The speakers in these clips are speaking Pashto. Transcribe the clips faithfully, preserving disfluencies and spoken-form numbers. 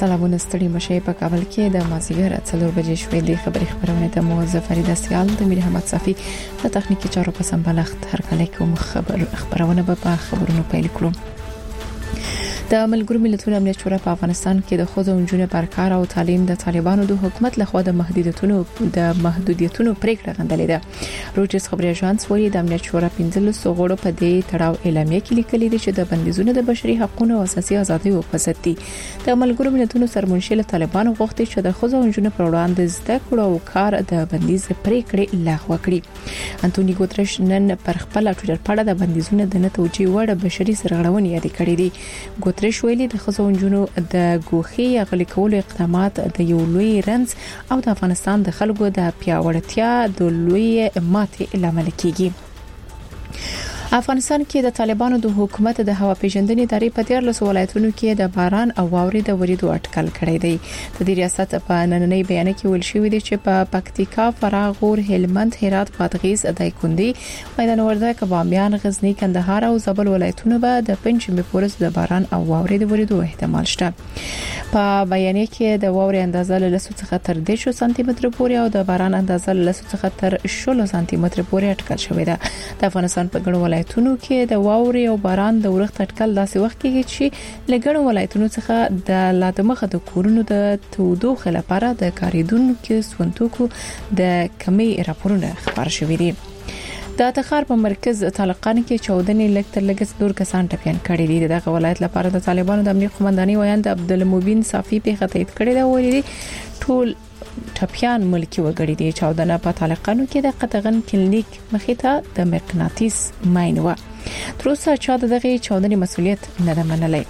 سلامونه ستړي مشه په کابل کې د مازیګر څلور بجې شوې د خبري خبرونه د موظفری د سیال د میر احمد صافي د تخنیکی چارو په سمبلښت هر کله کوم خبر خبرونه په خبرونو پیل کړو. د ملګرو ملتونو امنیت شورا په افغانستان کې د خوځو انجونې پر کار او تعلیم د طالبانو د حکومت لخوا د محدودیتونو د محدودیتونو پریکړه غندلې ده. روټرز خبري اژانس وایي د امنیت شورا پنځلس غړو په دې تړاو اعلامیه کې لیکلي دي چې د بندیزونو د بشري حقوقو او اساسي ازادیو په ضد دي. د ملګرو ملتونو سرمنشل طالبانو غوښتي چې د خوځو انجونې پر وړاندې زده کړو او کار د بندیز پریکړې لغوه کړي. انټونی ګوتریش نن پر خپل ټوئیټر پاڼه د بندیزونو د نه توجیه وړ بشري سرغړونې یاد کړې دي. ګوتریش ویلي د خزو انجونو د ګوخي غلي کولو اقدامات د یو لوی رنځ او د افغانستان د خلکو د پیاوړتیا د لوی ماتې لامل کیږي. افغانستان کې د طالبانو د حکومت د هوا پیژندنې ادارې په تیر لسو ولایتونو کې د باران او واورې د وریدو اټکل کړی دی. د دې ریاست په نننۍ بیان کې ویل شوی دی چې په پکتیکا، فراه، غور، هلمند، هرات، بادغیس، دایکندي، میدان وردګ، بامیان، غزنی، کندهار او زابل ولایتونو به د پنځمې پورس د باران او واورې د وریدو احتمال شته. په بیان کې د واورې اندازه له لسو څخه تر دیرش سانتي متر پورې او د باران اندازه له لسو څخه تر شل سانتي متر پورې اټکل شوی دی. د افغانستان په ګڼو ولایتونو کې د واورې او باران د ورښت اټکل داسې وخت کې چې لګړو ولایتونو څخه د لادمخه د کورونو د تودوخه لپاره د کاریدونکو سونتوکو د کمی راپورونه خبر شوې دي. د تخار په مرکز طالقان کې چودنې لکتر لګس دور کسان ټپيان کړي دي. دغه ولایت لپاره د طالبانو د امنیت قومندانۍ ویاند عبدالمبین صافي په خطیت کړي دا ویلي ټول ټپيان ملکی وګړي دي. چودنه په طالقانو کې د قطغن کلینیک مخې ته د مقناطیس ماین و. تر اوسه چا دغه چودنې مسولیت نه ده منلای.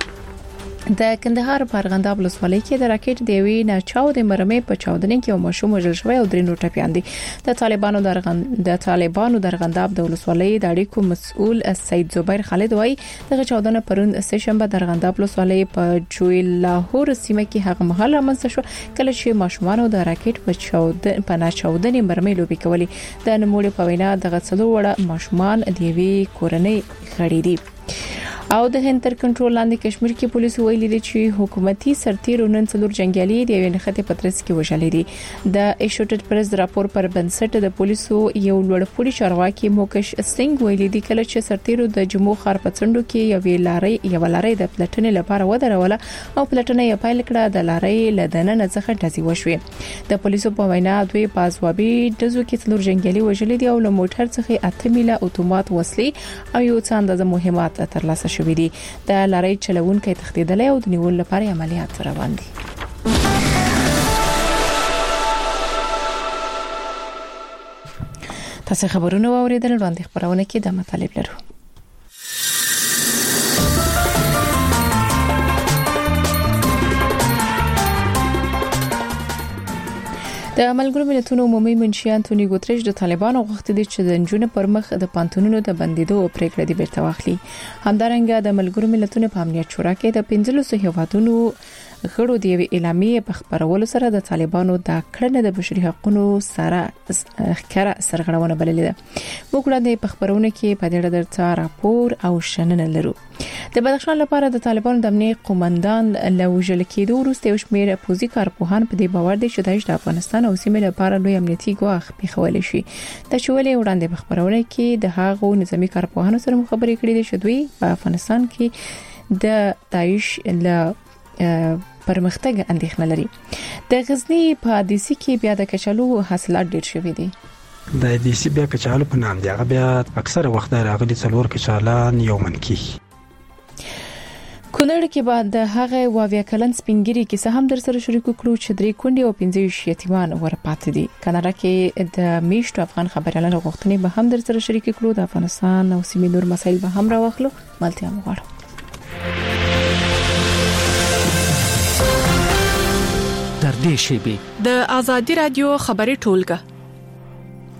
د کندهار په ارغنداب ولسوالۍ کې د راکټ د وی نه چاو د مرمۍ په چاودنې کې یو مشوم وژل شوی او درې نور ټپيان دي. د طالبانو د ارغند د طالبانو د ارغنداب د ولسوالۍ د اړیکو مسؤل سید زبیر خالد وایي دغه چاودنه پرون سه شنبه د ارغنداب ولسوالۍ په جویل لاهور سیمه کې هغه مهال رامنځته شو کله چې ماشومان د راکټ په چاودنې په نه چاودنې مرمۍ لوبي کولې. د نموړي په وینا دغه څلور وړه ماشومان د وی کورنۍ غړي دي. او د هند تر کنټرول لاندې کشمیر کې پولیس ویلي دي چې حکومتي سرتیرو نن څلور جنگیالي د یو نخته پترس کې وژل دي. د ایشوټډ پریس راپور پر بنسټ د پولیسو یو لوړپوړي چارواکي موکش سنگ ویلي دي کله چې سرتیرو د جمهور خار پڅندو کې یو لارې یو لارې د پلټنې لپاره ودروله او پلټنه یې پایل کړه. د لارې لدننه څخه ډزې وشوې. د پولیسو په وینا دوی پازوابي دزو کې څلور جنگیالي وژل دي او له موټر څخه اته میله اتومات وسلې او یو څه اندازه مهمات ترلاسه شوې دي. د لارۍ چلوونکو تخدیدلې او د نیول لپاره عملیات روان دي. تاسو خبرونه واوریدل وړاندې خبرونه کې د مطالب لرو. د ملګرو ملتونو عمومي منشي انټونی ګوتریش د طالبانو غوښتي دي چې د انجونو پر مخ د پانتونونو د بندیدو پریکړه دی بیرته واخلي. همدارنګه د ملګرو ملتونو په امنیت شورا کې د پنځلسو هیوادونو غړو د اعلامیې په خبرولو سره د طالبانو د کړنې د بشري حقوقو سره ښکارا سرغړونه بللې ده. موږ وړاندې په خبرونه کې په دې اړه درته راپور او شننه لرو. د بدخشان لپاره د طالبانو د امنیت قومندان لوژل کېدو وروسته یو شمېر پوزي کارپوهان په دې باور دي چې د افغانستان او سیمې لپاره لوی امنیتي ګواښ پیښول شي. د چولې وړاندې په خبرونه کې د هغو نظامی کارپوهانو سره خبرې کړې دي چې دوی په افغانستان کې د داعش له پرمختګ اندېښنه لري. د غزنی په دیسی کې بیا د کچالو حاصلات ډېر شوي دي. د دیسی بیا کچالو په نام دی هغه بیا اکثره وخت راغلي څلور کچالان یو منکی. کونړ کې بعد د هغه واویا کلن سپینګری کې سه هم در سره شریک کړو چې درې کونډې او پنځه یتیمان ورپاتې دي. کاناډا کې د میشتو افغان خبريالانو غوښتنې به هم در سره شریک کړو. د افغانستان او سیمې نور مسایل به هم راوخلو. ملتیا مغواړو. در دې شیبه د ازادي رادیو خبري ټولګه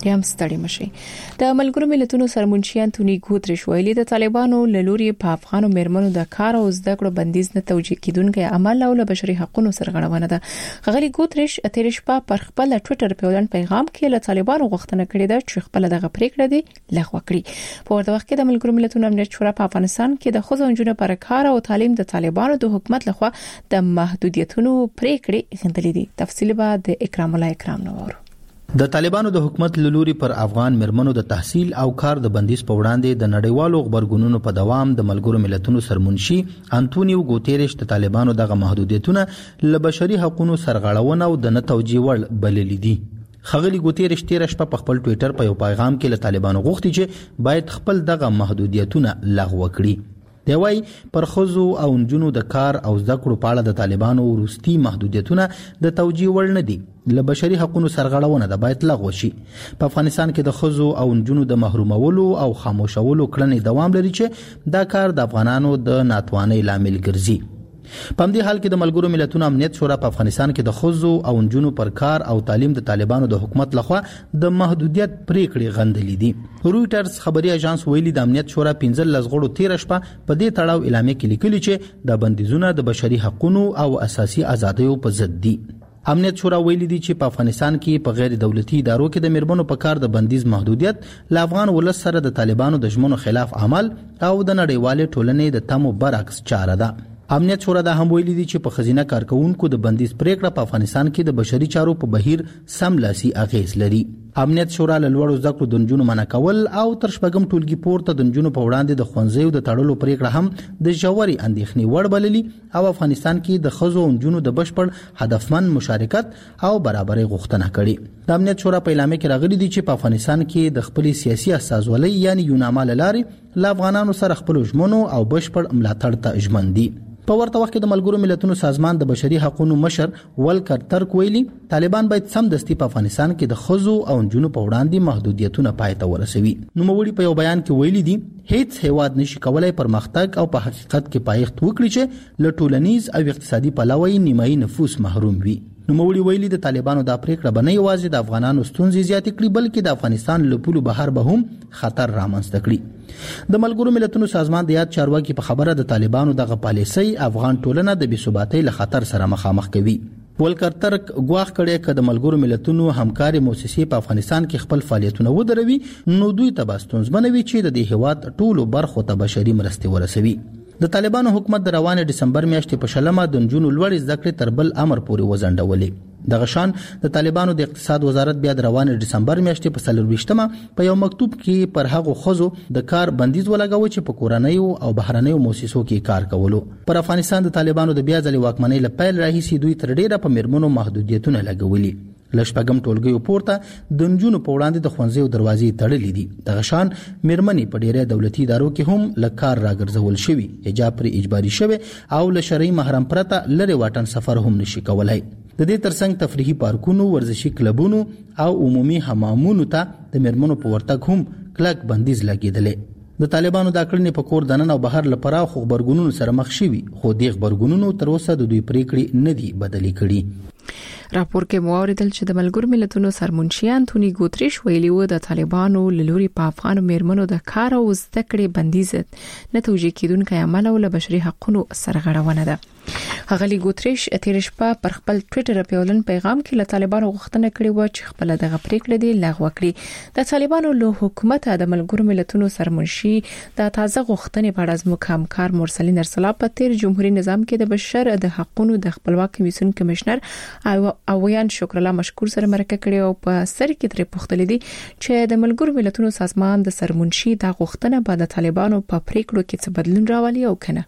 یم ستړي مشي. د ملګرو ملتونو سرمنشي انټونی ګوتریش ویلي د طالبانو لوري په افغانو مرمنو د کار او زده کړو بندیز نه توجیه کیدونکي عمل او له بشري حقوقو سرغړونه ده. غلي ګوتریش اتریش په پر خپل ټوئیټر پیغام پیغام کې له طالبانو غوښتنه کړې ده چې خپل دغه پریکړه دي لغوه کړي. په ورته وخت کې د ملګرو ملتونو امنیت شورا په افغانستان کې د خځو انجونو پر کار او تعلیم د طالبانو د حکومت لخوا د محدودیتونو پریکړې غندلې دي. تفصیل به د اکرام الله اکرام نوور. د طالبانو د حکومت لوري پر افغان مرمنو د تحصیل او کار د بندیز په وړاندې د نړیوالو خبرګونونو په دوام د ملګرو ملتونو سرمنشي انټونیو ګوتریش د طالبانو دغه محدودیتونه له بشري حقوقو سرغړونه او د نه توجیه وړ بللي دي. خغلی ګوتریش تیر شپه په خپل ټوئیټر په یو پیغام کې له طالبانو غوښتي چې باید خپل دغه محدودیتونه لغوه کړي. دی وايي پر خزو او انجونو د کار او زده کړو په اړه د طالبانو وروستي محدودیتونه د توجیه وړ نه دي. له بشري حقوقو سرغړونه د باید لغوه شي. په افغانستان کې د خزو او انجونو د محرومولو او خاموشولو کړنې دوام لري چې دا کار د افغانانو د ناتوانۍ لامل ګرځي. په همدې حال کې د ملګرو ملتونو امنیت شورا په افغانستان کې د خزو او انجونو پر کار او تعلیم د طالبانو د حکومت لخوا د محدودیت پریکړې غندلې دي. رويټرز خبري اژانس ویلي د امنیت شورا پنځه لسغړو تیر شپه په دې تړاو اعلامیه کې لیکلي چې د بندیزونه د بشري حقوقو او اساسي ازادیو په ضد دي. امنیت شورا ویلي دي چې په افغانستان کې په غیر دولتي ادارو کې د مرمنو په کار د بندیز محدودیت ل افغان ولس سره د طالبانو د ژمنو خلاف عمل او د نړیوال ټولنې د تمو برعکس چاره ده. امنیت شورا دا هم ویلي دي چې په خزینه کارکونکو د بندیز پریکړه په افغانستان کې د بشري چارو په بهیر سملاسي اغیز لري. امنیت شورا له لوړو زده کړو د نجونو منع کول او تر شپږم ټولګي پورته د نجونو په وړاندې د ښوونځیو د تړلو پریکړه هم د ژورې اندېښنې وړ بللي او افغانستان کې د ښځو او نجونو د بشپړ هدفمند مشارکت او برابرۍ غوښتنه کړې. د امنیت شورا په اعلامیه کې راغلي دي چې په افغانستان کې د خپل سیاسي استازولۍ یعنی یوناما لارې له افغانانو سره خپل ژمنو او بشپړ ملاتړ ته ژمن دي. په ورته وخت کې د ملګرو ملتونو سازمان د بشري حقوقو مشر ولکر ترک ویلي طالبان باید سمدستي په افغانستان کې د خزو او انجونو په وړاندې محدودیتونه پای ته ورسوي. نو موړي په یو بیان کې ویلي دي هیڅ هیواد نشي کولای پرمختګ او په حقیقت کې پایښت وکړي چې له ټولنیز او اقتصادي پلوه نیمایي نفوس محروم وي. نو موړي ویلي د طالبانو د پریکړه بنه یوازې د افغانانو ستونزې زیاتې کړي بلکې د افغانستان له پولو بهر به هم خطر رامنځته کړي. د ملګرو ملتونو سازمان د یاد چارواکي په خبره د طالبانو دغه پالیسي افغان ټولنه د بې ثباتۍ له خطر سره مخامخ کوي. ولکر ترک غواخ کړي چې د ملګرو ملتونو همکاري موسسې په افغانستان کې خپل فعالیتونه ودروي نو دوی ته باستونز بنوي چې د دې هیواد ټولو برخو ته بشري مرستې ورسوي. د طالبانو حکومت د روانه دسمبر میاشتې په شلمه د نجونو لوړ زده کړې تر بل امر پورې وزنډولې. دغه شان د طالبانو د اقتصاد وزارت بیا د روانه دسمبر میاشتې په څلرويشتمه په یو مکتوب کې پر هغه خزو د کار بندیز ولګاوه چې په کورنیو او بهرنیو موسسو کې کار کولو. پر افغانستان د طالبانو د بیا ځلې واکمنۍ لپاره راهیسي دوی تر ډیره په مرمنو محدودیتونه لګولي. لشپګم ټولګیو پورته د نجونو په وړاندې د ښوونځیو دروازې تړلې دي. دغه شان مرمنې په ډیره دولتي ادارو کې هم لکار راګرځول شوی، حجاب پر اجباري شوی او له شرعي محرم پرته لری واټن سفر هم نشي کولای. د دې ترڅنګ تفریحي پارکونو، ورزشي کلبونو او عمومي حمامونو ته د مرمنو په ورتګ هم کلک بندیز لګیدلې. د طالبانو د کړنې په کور دننه او بهر لپاره خو خبرګونونو سره مخ شوي خو د خبرګونونو تر اوسه د دوی پریکړې نه دي بدلې کړي. راپور کې موریدل چې د ملګرو ملتونو سرمنشي انټونی ګوتریش ویلي و د طالبانو لوري په افغان مرمنو د کار او زده کړې بندیز نه توجیه کیدونکي عمل او له بشري حقوقو سرغړونه ده. غلي ګوتریش تیر شپه پر خپل ټوئیټر پیغام پیغام کې له طالبانو غوښتنه کړې و چې خپل دغه پریکړه دی لغوه کړي. د طالبانو له حکومت د ملګرو ملتونو سرمنشي د تازه غوښتنې په اړه زموږ همکار مرسلین ارسلا په تیر جمهوریت نظام کې د بشر د حقوقو د خپلواک کمیسیون کمشنر او اویان شکر الله مشکور سره مرکه کړې او په سر کې تر پوښتنه دي چې د ملګرو ملتونو سازمان د سرمنشي د غوښتنه بعد طالبانو په پریکړو کې څه بدلون راولي او کنه.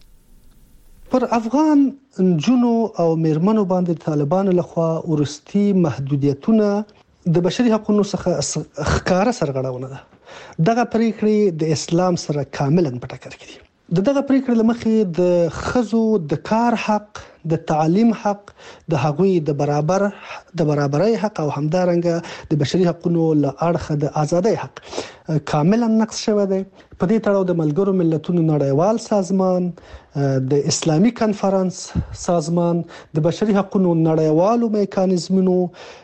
پر افغان جنو او میرمنو باندې طالبانو لخوا ورستي محدودیتونه د بشري حقوقو څخه ښکارا سرغړونه ده. دغه پریکړې د اسلام سره کاملا په ټکر کې دي. دغه پریکړې لمخې د خزو د کار حق د تعلیم حق، د هغوی د برابر د برابرۍ حق او همدارنګه د بشري حقوقو له اړخه د ازادۍ حق کاملا نقض شوی دی. په دې تړاو د ملګرو ملتونو نړیوال سازمان، د اسلامي کنفرانس سازمان، د بشري حقوقو نړیوالو میکانیزمونو،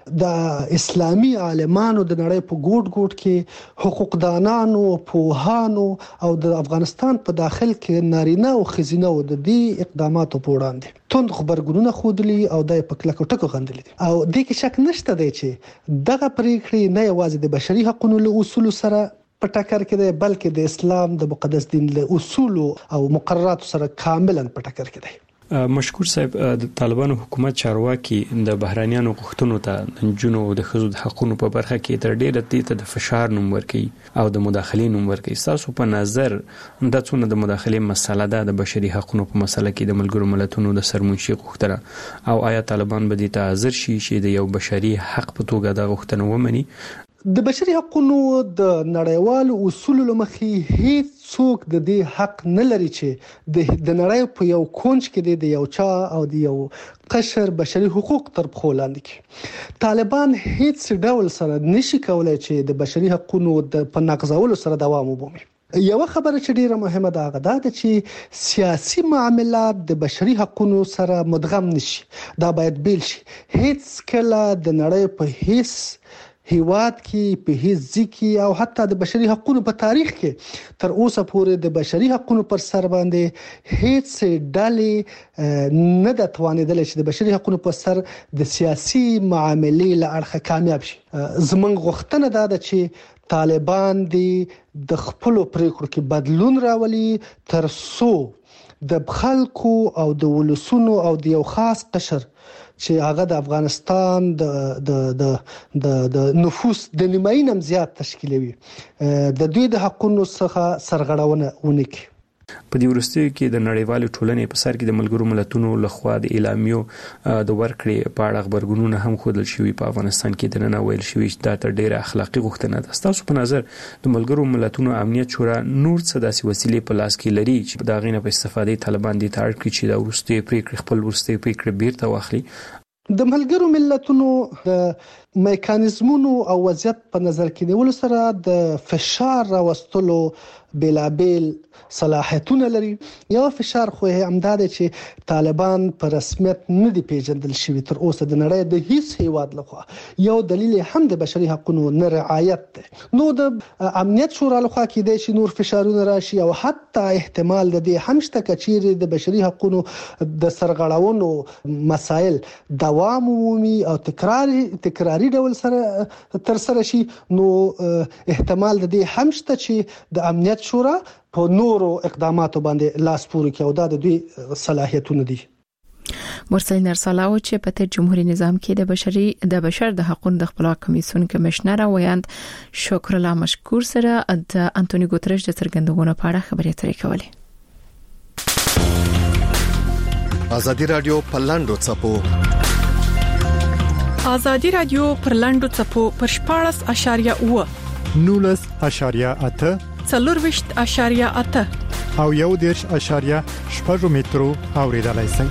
د اسلامي عالمانو د نړۍ په ګوټ ګوټ کې حقوقدانانو، پوهانو او د افغانستان په داخل کې نارینه او ښځینه د دې اقداماتو په وړاندې توند خبرګونونه خوده او د په کلکو ټکو غندلي دي. او د کې شک نشته دی چې دغه پریکړې نه یوازې د بشري حقوقو له اصول سره په ټکر کې دی، بلکې د اسلام د مقدس دین له اصول او مقرراتو سره کاملا په ټکر کې دی. مشکور صاحب، د طالبانو حکومت چارواکي د بهرانيانو غوښتنو ته جنو د خزو د حقوقو په برخه کې تر ډیره ته د فشار نوم ورکي او د مداخلې نوم ورکي. تاسو په نظر د څونه د مداخلې مسله ده د بشري حقوقو په مسله کې د ملګرو ملتونو د سرمنشي غوښتنه، او آیا طالبان به د تعذر شي چې د یو بشري حق په توګه د غوښتنه ومني؟ د بشري حقوقو د نړیوالو اصولو لمخې هیڅ څوک د دې حق نه لري چې د نړۍ په یو کونج کې د یو چا او د یو قشر بشري حقوق تر پښو لاندې کړي. طالبان هیڅ ډول سره نشي کولای چې د بشري حقوقو د په نقضولو سره دوام وبومي. یو خبره چې ډیره مهمه ده هغه ده چې سیاسي معاملات د بشري حقوقو سره مدغم نشي. دا باید بیل شي. هیڅ کله د نړۍ په هیڅ هیواد کې په هیڅ ځکه او حتی د بشري حقوقو په تاریخ کې تر اوسه پورې د بشري حقوقو پر سر باندې هیڅ ډلې نه د توانیدل چې د بشري حقوقو پر سر د سیاسي معاملې له اړخه کامیاب شي. زمونږ غوښتنه ده چې طالبان د خپل پریکړو کې بدلون راولي تر څو د خلکو او د ولسونو او د یو خاص قشر چې هغه د افغانستان د د د د نفوس د نیمایي نم زیات تشکیلوي د دوی د حقوقو څخه سرغړونه ونکړي. په دې وروستیو کې د نړیوال ټولنې په سر کې د ملګرو ملتونو لخوا د اعلامیو د ورکړې په اړه خبرګونونه هم خودل شوي. په افغانستان کې د نن ویل شوي چې دا تر ډیره اخلاقی غوښتنه ده. تاسو په نظر د ملګرو ملتونو امنیت شورا نور څه داسې وسیلې په لاس کې لري چې دا غینه په استفادې طالبان دي تاړ کړي چې دا وروستي پریکړې خپل وروستي پریکړې بیرته واخلي؟ د ملګرو ملتونو د میکانیزمونو او وضعیت په نظر کې نیول سره د فشار راوستلو بلابل صلاحیتونه لري. یو فشار خو همدا دی چې طالبان په رسمیت نه دی پیژندل شوی تر اوسه د نړۍ د هیڅ هیواد لخوا. یو دلیل هم د بشري حقوقو نه رعایت دی. نو د امنیت شورا لخوا کې د شي نور فشارونه راشي او حتی احتمال د دې همشته کچيري د بشري حقوقو د سرغړاونو مسائل دوام ومومي او تکراری تکراری ډول سره تر سره شي. نو احتمال د دې همشته چې د امنیت شورا په نورو اقداماتو باندې لاس پورې کوي او دا د دوی صلاحیتونه دي. مرسل نرسلاو چې په جمهوریت نظام کې د بشري د بشر د حقوقو د خپلواک کمیسیون کمشنر ویاند شکر الله مشکور سره د انټونی ګوتریش د څرګندونو په اړه خبرې اترې کولې. ازادي رادیو په لاندو چپو ازادي رادیو پر لاندو چپو پر شپاړس اشاریه اوه نولس اشاریه اته څلورويشت اشاریه اته او یو دیرش اشاریه شپږ مترو اوریدلای شئ.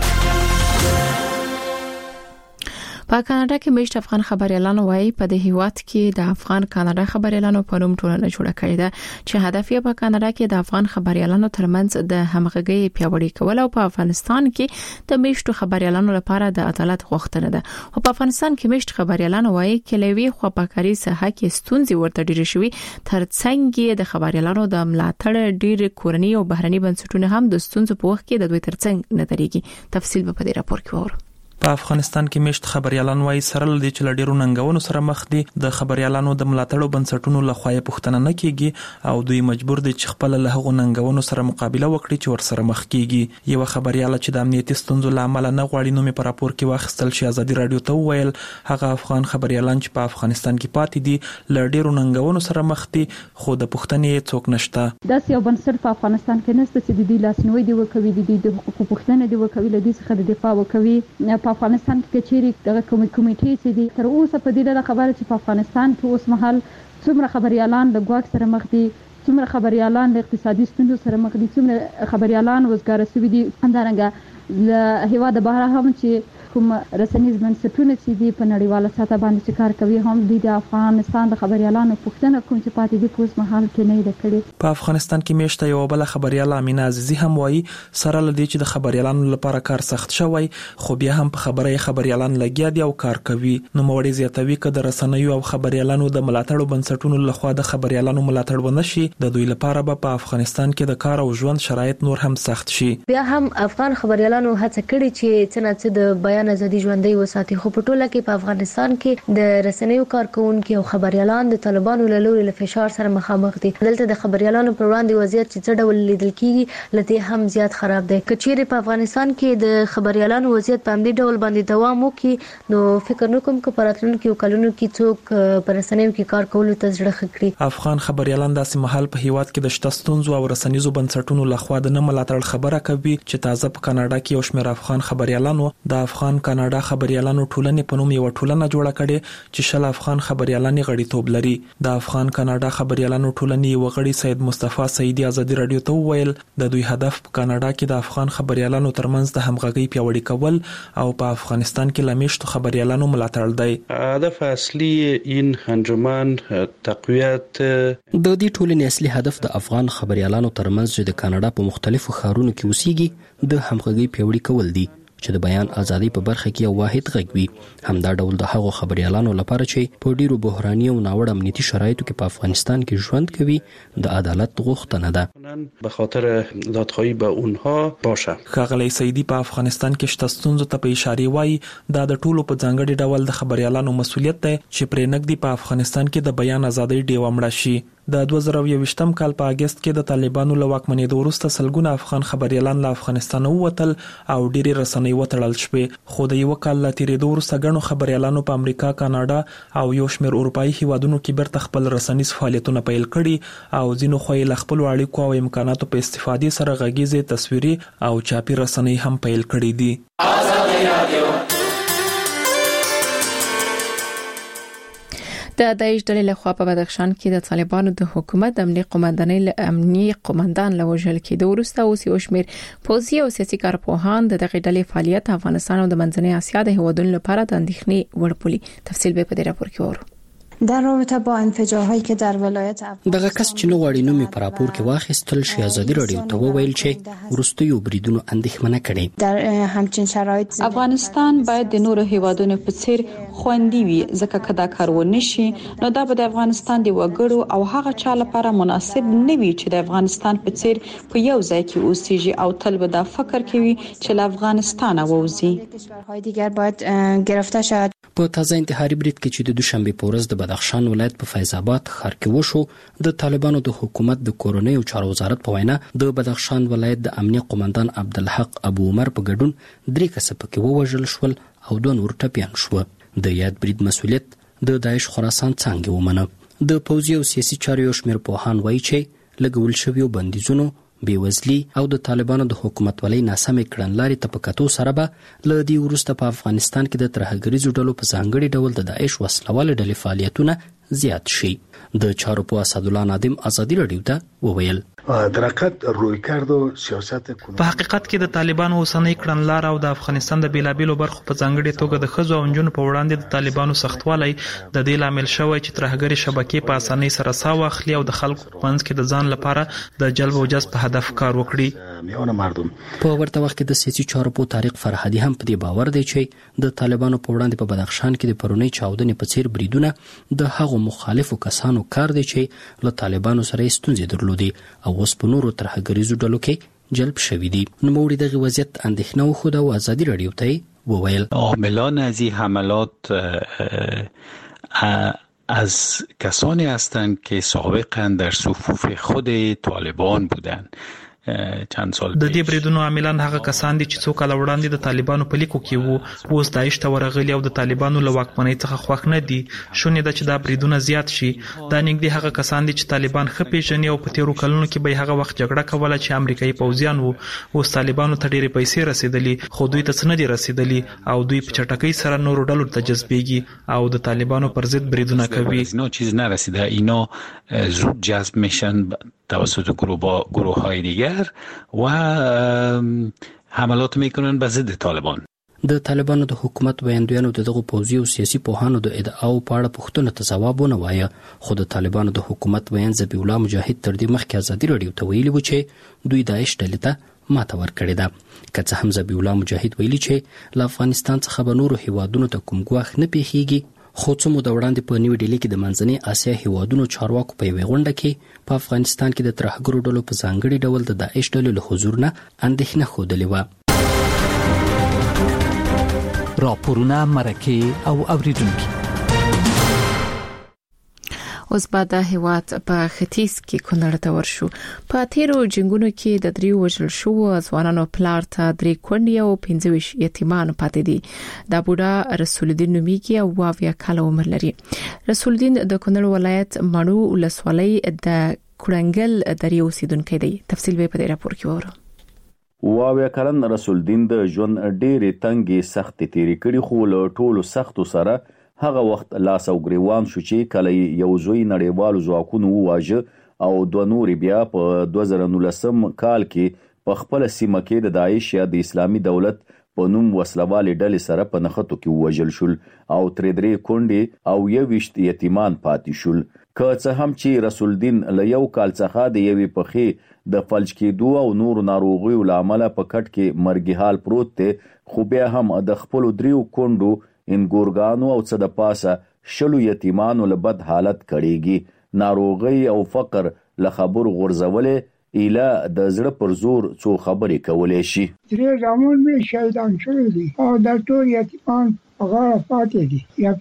په کاناډا کې مېشت افغان خبريالان وایي په دې هیواد کې د افغان کاناډا خبريالانو په نوم ټولنه جوړه کړې ده چې هدف یې په کاناډا کې د افغان خبريالانو ترمنځ د همغږي پیاوړی کول او په افغانستان کې د مېشت خبريالانو لپاره د عدالت غوښتنه ده. او په افغانستان کې مېشت خبريالان وایي کلوي خواپاکاري ساحه کې ستونزې ورته ډېرې شوي، ترڅنګ د خبريالانو د ملاتړ ډېر کورنۍ او بهرني بنسټونه هم د ستونزو په وخت کې د دوی ترڅنګ نه درېږي. تفصیل به په دې راپور کې وورو. په افغانستان کې مشت خبريالان وايي سره لدې چې لډیرو ننګونو سره مخ دي، د خبريالانو د ملاتړو بنسټونو لخوا یې پوښتنه نه کیږي او دوی مجبور دي چې خپل له هغو ننګونو سره مقابله وکړي چې ور سره مخ کیږي. یو خبرياله چې د امنیتي ستونزو لامل نه غواړي نو په راپور کې واخیستل شي ازادي رادیو ته ویل هغه افغان خبريالان چې په افغانستان کې پاتې دي لډیرو ننګونو سره مخ دي خو د پوښتنې څوک نشته. داس یو بنسټ په افغانستان کې نشته چې د دې لاسنیوي دی وکوي، د دې د حقوقو پوښتنه دی وکوي، د دې څخه د دفاع وکوي. په افغانستان کې چیرې دغه کمیټې چې دي تر اوسه په دې ډول خبره چې په افغانستان کې اوس مهال څومره خبريالان د ګواښ سره مخ دي، څومره خبريالان د اقتصادي ستونزو سره مخ دي، څومره خبريالان وزګار شوي دي، همدارنګه له هیواد بهر هم چې کوم رسنیز بنسټونه چې دي په نړیواله سطح باندې چې کار کوي هم د افغانستان د خبريالانو پوښتنه کوم چې پاتې دي په مهال کې نه ده کړې. په افغانستان کې میشته یو بل خبريال امینه عزیزی هم وایي سره لدی چې د خبريالانو لپاره کار سخت شوی خو بیا هم په خبره خبريالان لګیا دي او کار کوي. نو موړي زیاتوي چې د رسنیو او خبريالانو د ملاتړ بنسټونو لخوا د خبريالانو ملاتړ ونشي د دوی لپاره به په افغانستان کې د کار او ژوند شرایط نور هم سخت شي. بیا هم افغان خبريالانو هڅه کړې چې څنګه د بیان ازادي ژوندۍ وساتي خو په ټوله کې په افغانستان کې د رسنیو کارکونکو او خبريالان د طالبانو له لوري له فشار سره مخامخ دي. دلته د خبريالانو پر وړاندې وضعیت چې څه ډول لیدل کیږي لته هم زیات خراب دی. کچېره په افغانستان کې د خبريالانو وضعیت په همدې ډول باندې دوام وکړي نو فکر نکوم چې په راتلونکو کلونو کې څوک پر رسنیو کې کار کولو ته زړه خکړي. افغان خبريالان داسې مهال په هیواد کې د شتستونزو او رسنیزو بنسټونو لخوا د نه ملاتړ خبره کوي چې تازه په کاناډا کې یو شمېر افغان خبريالانو د افغان کاناډا خبريالانو ټولنې په نوم یو ټولنه جوړه کړې چې شل افغان خبريالان غړیتوب لري. د افغان کاناډا خبريالانو ټولنې یو غړي سید مصطفی سیدی ازادي رادیو ته وویل د دوی هدف په کاناډا کې د افغان خبريالانو ترمنځ د همغږي پیاوړي کول او په افغانستان کې لمیشتو خبريالانو ملاتړ دی. هدف اصلي این انجمن تقویت د دې ټولنې اصلي هدف د افغان خبريالانو ترمنځ چې د کاناډا په مختلفو ښارونو کې اوسېږي د همغږي پیاوړي کول دي چې د بیان ازادي په برخه کې یو واحد غږ وي. همدا ډول د هغو خبريالانو لپاره چې په ډیرو بحراني او ناوړه امنیتي شرایطو کې په افغانستان کې ژوند کوي د عدالت غوښتنه ده. به خاطر دادخواهی به اونها باشه. ښاغلی سیدی په افغانستان کې شته ستونزو ته په اشاره وایي دا د ټولو په ځانګړي ډول د خبريالانو مسؤلیت دی چې پرې نګدي په افغانستان کې د بیان ازادي ډیوه مړه شي. د دوه زره یوویشتم کال په اگست کې د طالبانو له واکمنۍ وروسته سلګونه افغان خبريالان له افغانستان ووتل او ډېری رسنۍ وتړل شوې خو د یو کال لا تیرېدو وروسته ګڼو خبريالانو په امریکا، کاناډا او یو شمېر اروپایي هیوادونو کې بیرته خپل رسنیز فعالیتونه پیل کړي او ځینو خو یې له خپلو اړیکو او امکاناتو په استفادې سره غږیزې، تصویري او چاپي رسنۍ هم پیل کړي دي. د داعش ډلې لخوا په بدخشان کې د طالبانو د حکومت د امنیت قومندانۍ له امني قومندان له وژل کېدو وروسته اوس یو شمېر پوځي او سیاسي کارپوهان د دغه ډلې فعالیت افغانستان او د منځنۍ اسیا د هیوادونو لپاره د اندېښنې وړ بولي. تفصیل به په دې راپور کې ورو. در رابطه با انفجارهایی که در ولایت دغه کس چې نو غواړي نو می پر راپور کې واخیستل شي ازادي رادیو ته وویل چې ورستیو بریدونو اندېښمنه کړي. در همچین شرایط افغانستان باید د نورو هیوادونو په څیر خوندي وي ځکه کدا کارونه شي نو دا به د افغانستان د وګړو او هغه چا لپاره مناسب نه وي چې د افغانستان په څیر په یو ځای کې اوسېږي او تل به دا فکر کوي چې له افغانستان ووځي. کشورهای دیگر باید گرفته شود. په تازه انتحاري برید کې چې د دوشنبه په ورځ د بدخشان ولایت په فیض آباد ښار کې وشو د طالبانو د حکومت د کورونی او چارو وزارت په وینا د بدخشان ولایت د امنیت قومندان عبدالحق ابو عمر په ګډون درې کسه پکې ووژل شول او دوه نور ټپيان شو. د یاد برید مسؤلیت د داعش خراسان څنګه ومنه. د پوځي او سیاسي چارو یو شمېر پوهان وایي چې لګول شویو بندیزونو، بیوزلی او د طالبانو د حکومت ولې ناسمې کړنلارې ته په کتو سره به له دې وروسته په افغانستان کې د ترهګریزو ډلو په ځانګړي ډول د داعش وسلوال ډلې فعالیتونه زیات شي. د چارو په اسدالله نادم ازادي رادیو ته وویل درکت روی کرد و سیاست په حقیقت کې د طالبانو اوسنۍ کړنلار او د افغانستان د بیلابیلو برخو په ځانګړي توګه د ښځو او نجونو په وړاندې د طالبانو سختوالی د دې لامل شوی چې ترهګري شبکې په اسانۍ سره سا واخلي او د خلکو په منځ کې د ځان لپاره د جلب او جذب په هدف کار وکړي. په ورته وخت کې د سیاسي چارو په طارق فرهادي هم په دې باور دی چې د طالبانو په وړاندې په بدخشان کې د پرونی چاودنې په څیر بریدونه د هغو مخالفو کسانو کار دی چې له طالبانو سره ستونزې درلودي او اوس په نورو ترهګریزو ډلو کې جلب شوي دي. نوموړي دغه وضعیت اندېښنه وښوده او ازادي رادیو ته وویل عاملان از این حملات از کسانی هستند که سابقا در صفوف خود طالبان بودند. چند سال د دې بریدونو عاملان هغه کسان دي چې څو کال وړاندې د طالبانو په لیکو کې وو، اوس داعش ته ورغلي او د طالبانو له واکمنۍ څخه خوښ نه دي. شونې ده چې دا بریدونه زیات شي. دا نږدې هغه کسان دي چې طالبان ښه پیژني او په تیرو کلونو کې به هغه وخت جګړه کوله چې امریکایي پوځیان وو. اوس طالبانو ته ډېرې پیسې رسیدلې خو دوی ته څه نه دي رسیدلې او دوی په چټکۍ سره نورو ډلو ته جذبېږي او د طالبانو پر ضد بریدونه کوي. اینا چیز نرسیده، اینا زود جذب میشن توسط گروه های دیگر و حملات میکنن به ضد طالبان. د طالبانو د حکومت ویاندویانو دغه پوځي او سیاسي پوهانو د ادعاو په اړه پوښتنه ته ځواب ونه وایه، خو د طالبانو د حکومت ویان ذبیح الله مجاهد تر دې مخکې ازادي راډیو ته ویلي و چې دوی داعش ډلې ته ماته ورکړې ده. که څه هم ذبیح الله مجاهد ویلي چې له افغانستان څخه به نورو هیوادونو ته کوم ګواښ نه پیښیږي، خو څه موده وړاندې په نیو ډیلي کې د منځنۍ اسیا هیوادونو چارواکو په یوې غونډه کې په افغانستان کې د ترهګرو ډلو په ځانګړي ډول د داعش ډلې له حضور نه اندېښنه ښودلې وه. راپورونه، مرکې او اوریدونکي. اوس بعد د هیواد په ختیځ کې کونړ ته ورشو. په تیرو جنگونو کې د دریو وژل شو ځوانانو پلار ته درې کونډې او پنځه ویشت یتیمان پاتې دي. دا بوډا رسول الدین نومیږي او اویا کاله عمر لري. رسول الدین د کونړ ولایت مڼو ولسوالۍ د کړنګل درې اوسیدونکو دی. تفصیل به په دې راپور کې وره. واویا کلن رسول الدین د ژوند ډېرې تنګې سختې تیرې کړې، خو له ټولو سختو سره هغه وخت لاس او ګریوان شو چې کله یو زوی نړیوالو ځواکونو وواژه او دوه نورې بیا په دوه زره نولسم کال کې په خپله سیمه کې د داعش یا د اسلامي دولت په نوم وسلوالې ډلې سره په نښتو کې ووژل شول او ترې درې کونډې او یوویشت یتیمان پاتې شول. که څه هم چې رسول الدین له یو کال څخه د یوې پښې د فلج کېدو او نورو ناروغیو له امله په کټ کې مرګي حال پروت دی، خو بیا هم د خپلو دریو کونډو انګورګانو او څه د پاسه شلو یتیمانو له بد حالت کړيږي. ناروغي او فقر له خبر غورځولې ایله د زړه پر زور څو خبرې کولې شي. درې زامن مې شهیدان شوي دي او دا ټول یتیمان په غاړه پاتې دي. یا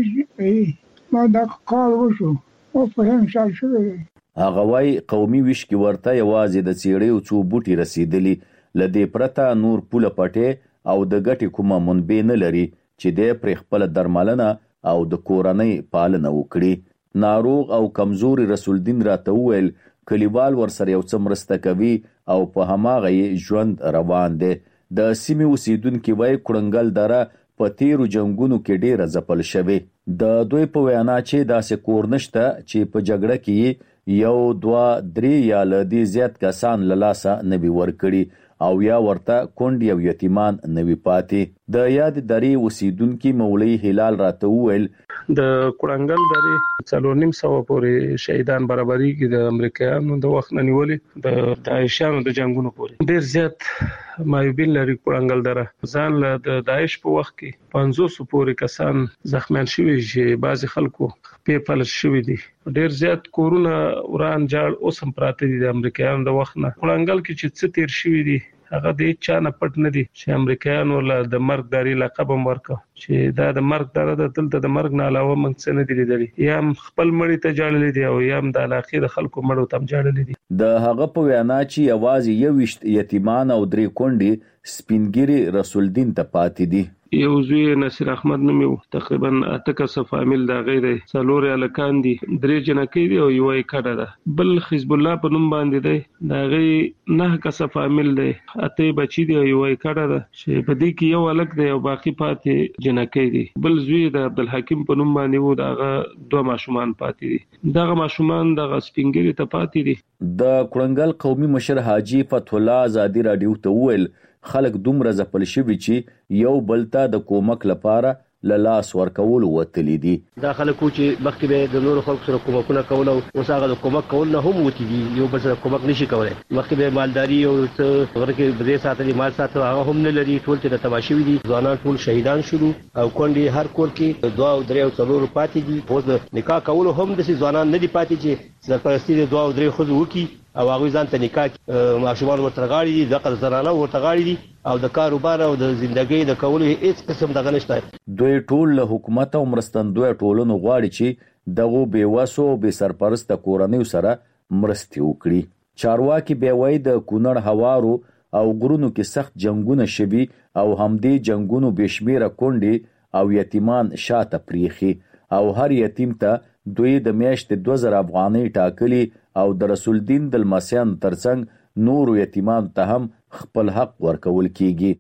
پنځه ما دا کال وشو او په همسال شوي دي. هغه وایي قومي ویش کې ورته یوازې د څېړیو څو بوټي رسیدلي، له دې پرته نور پوله پټې او د ګټې کومه منبع نه لري چې د پرې خپل درملنه او د کورنۍ پالنه وکړي. ناروغ او کمزوري رسول الدین راته وویل کلیوال ورسره یو څه مرسته کوي او په هماغه یې ژوند روان دی. د سیمې اوسیدونکي وایي کړنګل دره په تیرو جنګونو کې ډیره ځپل شوې. د دوی په وینا چې داسې کور نشته چې په جګړه کې یو دوه درې یا له دې زیات کسان له لاسه نه وي ورکړي او یا ورته کونډې او یتیمان نه وي پاتې. د یاد درې اوسیدونکي مولوي هلال راته وویل د کړنګل درې څلور نیم سوه پورې شهیدان برابرېږي د امریکایانو د وخت نه نیولې د داعشانو د جنګونو پورې. ډېر زیات مایوبین لري کړنګل دره. ځان له د داعش په وخت کې پنځوس پورې کسان زخمیان شوي چې بعضې خلکو پې فلج شوي دي. ډېر زیات کورونه وران جاړ اوس هم پراته دي د امریکایانو د وخت نه. کړنګل کې چې څه تیر شوي دي هغه د چا نه پټ نه دي چې امریکایانو له د مرګ داري لقب هم ورکړ چې دا د مرګ دره ده. دلته د مرګ نه علاوه موږ څه نه دي لیدلي. یا هم خپل مړي ته جاړلي دي او یا هم د علاقې د خلکو مړو ته هم جاړلي دي. د هغه په وینا چې یوازې یوویشت یتیمان او درې کونډې سپینګیري رسول الدین ته پاتې دي. یو زوی نصیر احمد نوم یو تقریبا اته کسه فامیل دا غیر څلور الکان دي، درې جنکې دي او یو یې کډه ده. بل حزب الله په نوم باندې دی، دا غي نه کسه فامیل دی، اته بچی دي او یو یې کډه ده چې په دې کې یو الک دی او باقی پاتې جنکې دي. بل زوی د عبدالحکیم په نوم باندې وو، دا دوه ماشومان پاتې دي. دغه ماشومان د سپینګری ته پاتې دي. د کړنګل قومي مشر حاجی فتح الله ازادي رادیو ته وویل خلک دومره ځپل شوي چې یو بل ته د کومک لپاره له لاس ورکول وتلی دي. دا خلکو چې مخکې به د نورو خلکو سره کومکونه کول او اوس هغه د کومک کول نه هم وتی دي، یو بل سره کومک نشي کولای. مخکې به مالداري او څه غره کې بزې ساتلي مال ساتل هغه هم نه لري. ټول چې د تماشوي دي ځوانان ټول شهیدان شول او کونډې هر کور کې دوه او درې او څلور پاتې دي. اوس د نکاح کول هم د ځوانان نه دي پاتې چې سرپرستی د دوه او درې خو وکي او هغه ځان ته نکاح ماشومان ورته غاړي دي، دغه زنانه ورته غاړي دي او د کاروبار او د ژوندۍ د کولو هیڅ قسم دغه نشته. دوی ټول له حکومت او مرستندوی ټولنو غواړي چې دغه بیوسو به سرپرست کورنیو سره مرستې وکړي. چارواکي به وای د کونړ هوارو او غرونو کې سخت جنگونه شوي او همدې جنگونو بشمیره کونډې او یتیمان شاته پریخي او هر یتیم ته دوی د میاشتې دوه زره افغانۍ ټاکلي او د رسول الدین د لمسیانو ترڅنګ نورو یتیمانو ته هم خپل حق ورکول کیږي.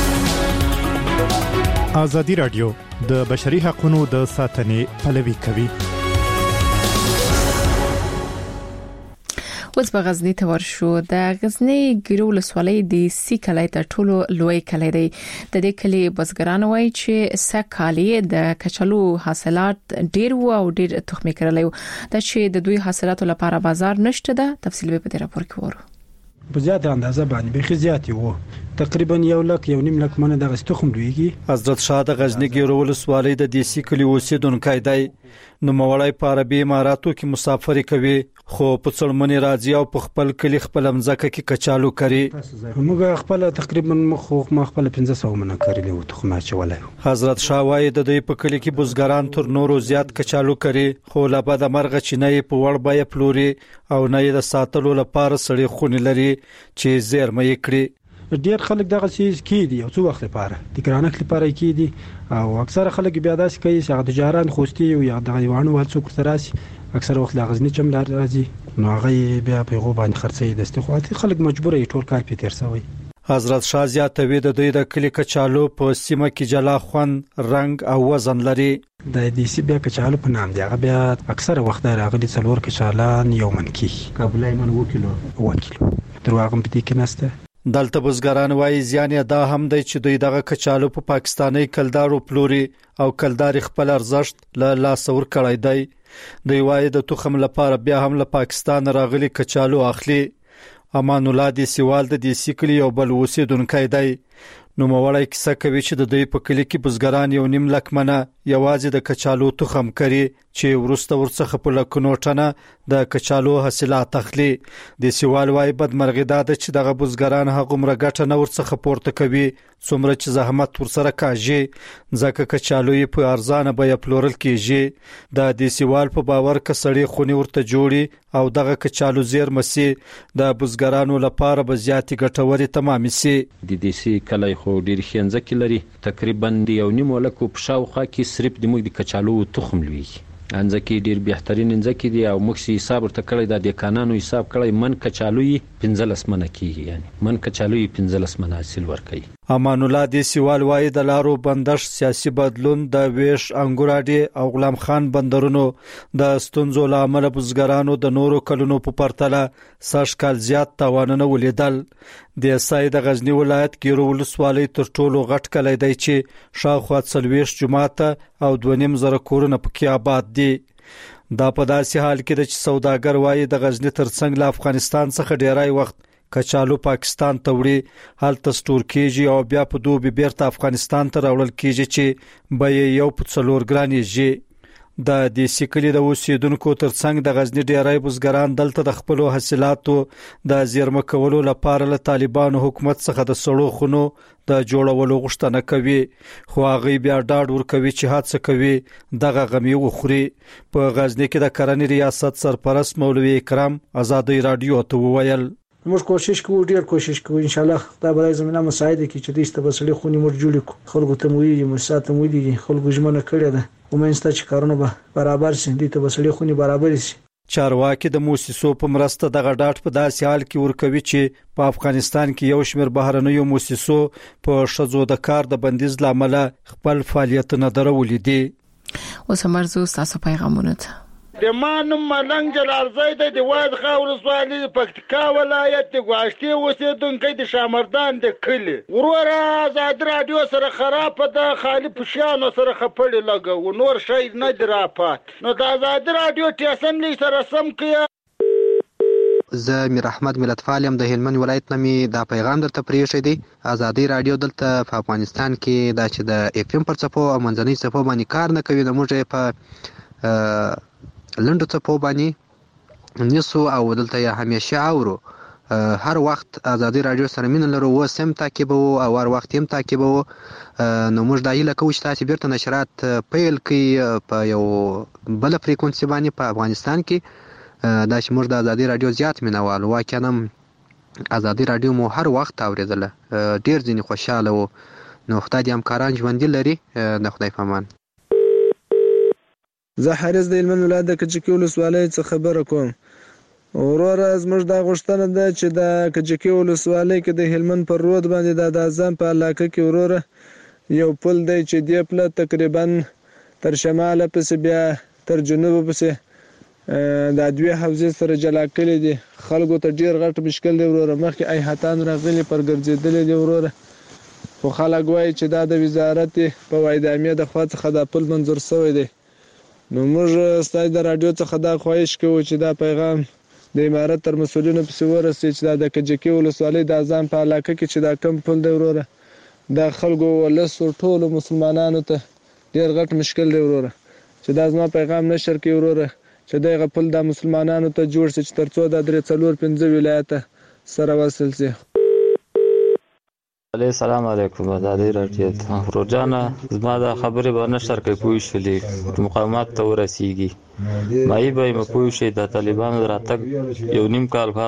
ازادي رادیو د بشري حقوقو د ساتنې پلوي کوي. اوس په غزنی ته ورشو. د غزنی ګیرو ولسوالۍ د سی کلی ته ټولو لوی کلی دی. د دې کلی بزګران وایي چې سکالي د کچالو حاصلات ډیر وو او ډیر تخمي کړل وو. د چې د دوی حاصلاتو لپاره بازار نشته ده. تفصیل به په دې راپور کې ورو. په زیاته اندازه باندې به خزياتي وو تقریبا یو لک یو نیم لک منه د تخم لویږي. حضرت شاه د غزنی ګیرو ولسوالۍ د دیسی کلی اوسیدونکو دی. نو مولای په عربي اماراتو کې مسافر کوي خو په څلمنې راځي او په خپل کلی خپل مزکه کې کچالو کوي. موږ خپل تقریبا مخ ما خپل پنځه سوه منه کړلی وو تخم اچولای. حضرت شاه وايي د دې په کلی کې بزګران تر نورو زیات کچالو کوي خو لا بعد مرغه چینه په وړ بای پلوري او نه د ساتلو لپاره سړی خونی لري چې زیرمه یې کړی. ډیر خلک دغه چیز کیدي او څو وخت لپاره د ګرانک لپاره کیدي او اکثر خلک بیا داسې کوي چې تجاران خوستي او یا د غیوانو ول څوک تراسي اکثر وخت د غزنی چم لار راځي نو هغه بیا په غو باندې خرڅي د استخواتي خلک مجبور یې ټول کار په تیر سوی. حضرت شاه زیاتوي د دوی د کلی کچالو په سیمه کې جلا خوان رنگ او وزن لري. د دې سی بیا کچالو په نام دی هغه بیا اکثر وخت راغلي څلور کچالان یو من کې قابلای من و کیلو و کیلو درواغم پدې کې نسته. دلته بزګران وايي ځان دا هم دی چې دوی دغه کچالو په پا پاکستاني کلدارو پلوري او کلدار خپل ارزښت له لاس ور کړی دی. دوی وايي د تخم لپاره بیا هم له پاکستان راغلي کچالو اخلي. امان الله دی سیوال د دې سیکلی او بل اوسیدونکو دی. نو مولای کیسه کوي چې د دوی په کلی کې بزګران یو نیم لک منه یوازې د کچالو تخم کوي چې ورسته ورڅخه په لکونو ټنه د کچالو حاصلات اخلي. د سیوال وايي بدمرغي ده چې دغه بزګران هغه مر غټه نه ورڅخه پورته کوي څومره چې زحمت ورسره کاږي ځکه کچالو یې په ارزانه بیه پلورل کیږي. د دې سیوال په باور کسړي خونی ورته جوړي او دغه کچالو زیر مسي د بزګرانو لپاره به زیاتې ګټوري تمام سي. د دې سي کله خو ډیر خنځه کې لري تقریبا یو نیم ولکو په شاوخه کې صرف د موږ د کچالو تخم لوي انځ کې ډیر بهترین انځ کې دی او موږ سي حساب ورته کړی د قانونو حساب کړی من کچالوي پنځلس منه کیږي یعنی من کچالوي پنځلس منه حاصل ورکړي. امان الله دی سیوال وايي د لارو بندش سیاسي بدلون د ویش انګوراډي او غلام خان بندرونو د ستونزو لامل بزګرانو د نورو کلونو په پرتله سږ کال زیات تاوانونه ولیدل. د ساید غزنی ولایت ګیرو ولسوالۍ تر ټولو غټ کلی دی چې شاوخوا څلويش جماعت او دوه زره کورونه پکې آباد دي. دا په داسې حال کې چې سوداګر وايي د غزنی ترڅنګ له افغانستان څخه ډیرای وخت کچالو پاکستان ته وړي هلته سٹور کیږي او بیا په دوه بیرته افغانستان ته راوړل کیږي چې به یو په څلور ګرانیږي. د دې سیکلی د اوسیدونکو ترڅنګ د غزنی ډیرای بزګران دلته د خپل حاصلاتو د زیرمه کولو لپاره له طالبانو حکومت څخه د سړو خونو د جوړولو غوښتنه کوي خو هغه بیا ډاډ ورکوي چې هڅه کوي دغه غمی وخوري. په غزنی کې د کرنې ریاست سرپرست مولوی اکرام آزادی رادیو ته وویل موږ کوشش کوو ډیر کوشش کوو ان شاء الله خدای به زمينه مساعده کوي چې دې ته بسړي خونی مر جوړ خلکو ته موي مساته موي خلکو ژمنه کړی ده ومنسته چې کارونه به برابر شي دې ته بسړي خونی برابر شي. چارواکي د موسسو په مرسته دغه ډاټ په داسې حال کې ورکوي چې په افغانستان کې یو شمېر بهرنیو موسسو په شذو د کار د بندیز لامل خپل فعالیت نه درولې دي. اوس مرزو تاسو پیغامونه د مانم ملنګ جلال زید د واد خاور سوالي پکتیکا ولایت د غواشتي اوسیدونکو د شامردان د کلی ورور آزاد رادیو سره خراب د خالي پښانو سره خپړې لګو نور شي نه درافات نو د آزاد رادیو ټیسن لې سره سم کیا. زه میر احمد ملت فالم د هلمند ولایت نامي دا پیغام درته پریښی دی. آزادی رادیو دلته په افغانستان کې دا چې د اف ام پر څپو او منځنۍ څپو باندې کار نه کوي نو موږ په لندو څپو باندې نیسو او دلته یې همیشه اورو. هر وخت آزادی رادیو سره مینه لرو و سم تعقیبو او هر وخت هم تعقیبو. نو موږ دا هیله کوو چې تاسو بیرته نشرات پیل کړئ په یو بل فریکونسي باندې په افغانستان کې دا چې موږ د آزادی رادیو زیات مینوال واکه آزادی رادیو مو هر وخت اوریدله ډیر ځینې خوشاله وو. نو خدای دې همکاران ژوندي لري د خدای په امان. زه حارث د هلمند ولایت د کجکي ولسوالۍ څخه خبره کوم. وروره زموږ دا غوښتنه ده چې د کجکي ولسوالۍ کې د هلمند پر رود باندې د اذان په علاقه کې وروره یو پل دی چې دی پله تقریبا تر شماله پسې بیا تر جنوب پسې د دوی حوزې سره جلا کړي دي. خلکو ته ډیر غټ مشکل دی وروره، مخکې ایهاتان راغلي پر ګرځېدلې دي وروره، خو خلک وایي چې دا د وزارت په وایدامې د خوا څخه دا پل منظور شوی دی. نو موږ ستاسو د رادیو څخه دا خواهش کوو چې دا پیغام د امارت تر مسؤلینو پسې ورسي چې دا د کجکي ولسوالۍ د اذان په علاقه کې چې دا کم پل دی وروره، دا خلکو ولسو ټولو مسلمانانو ته ډیر غټ مشکل دی وروره، چې دا زما پیغام نشر کړي وروره چې دغه پل د مسلمانانو ته جوړ شي چې ترڅو د درې څلور پنځه ولایت سره وصل شي. السلام علیکم. ازادي راډیو ته روزانه زما د خبرې به نشر کوي پوه شولې مقامات ته ورسیږي. مای به مې پوه شي د طالبانو راتګ یو نیم کال